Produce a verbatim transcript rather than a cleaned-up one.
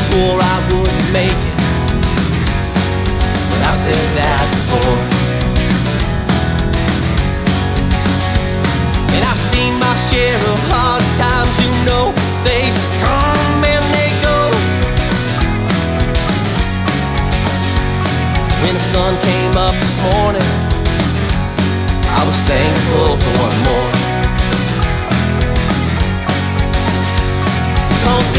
swore I wouldn't make it, but I've said that before. And I've seen my share of hard times, you know, they come and they go. When the sun came up this morning,